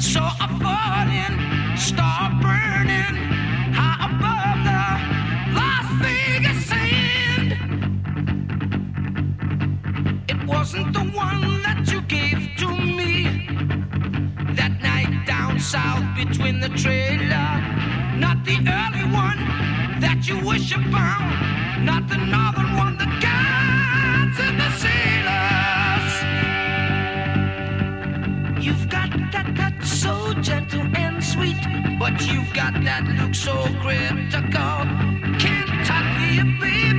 So I fall in, start burning high above the Las Vegas sand. It wasn't the one that you gave to me that night down south between the trailer. Not the early one that you wish upon, not the northern one, the guides and the sailors. You've got that touch so gentle and sweet, but you've got that look so critical. Kentucky, baby.